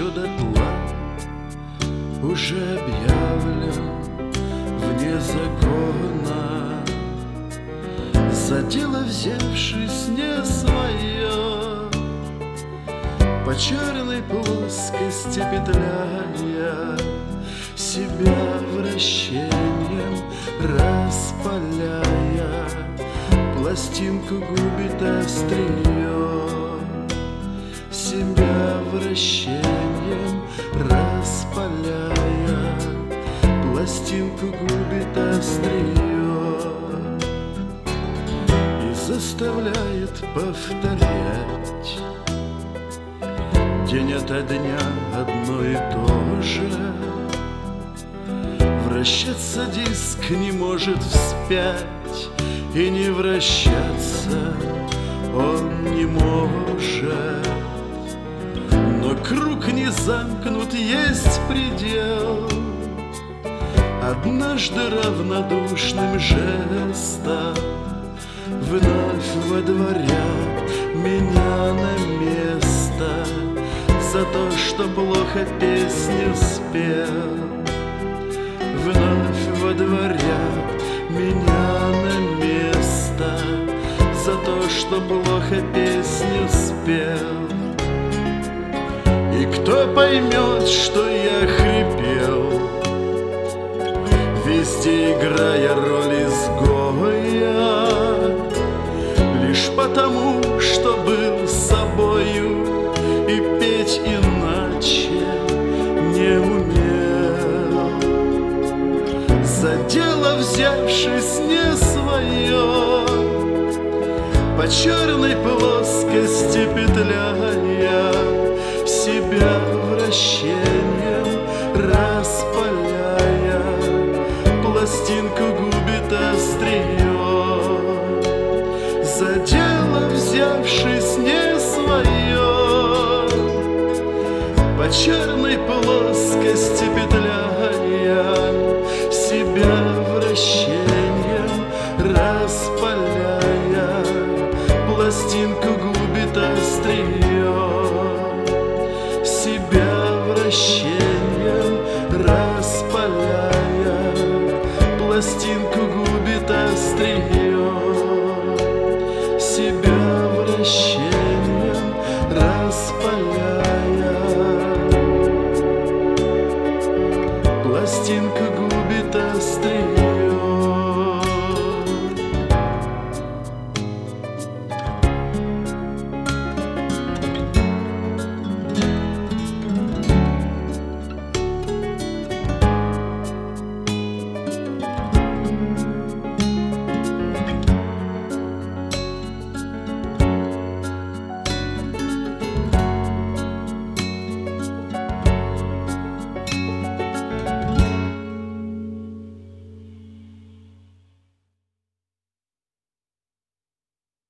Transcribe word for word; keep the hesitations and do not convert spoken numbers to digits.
еще дотла, уже объявлен вне закона, за дело взявшись не свое, по черной плоскости петляя, себя вращением распаляя, пластинку губит острие, себя вращением распаляя, пластинку губит острие и заставляет повторять день ото дня одно и то же. Вращаться диск не может вспять, и не вращаться он не может. Но круг не замкнут, есть предел. Однажды равнодушным жестом вновь водворят меня на место за то, что плохо песню спел. Вновь водворят меня на место за то, что плохо песню спел. И кто поймет, что я хрипел, везде играя роль изгоя, лишь потому, что был собою и петь иначе не умел. За дело взявшись не свое, по черной плоскости петляя, себя вращением распаляя, пластинку губит острие. За дело взявшись не свое, по черной плоскости петляя, себя вращением распаляя, пластинку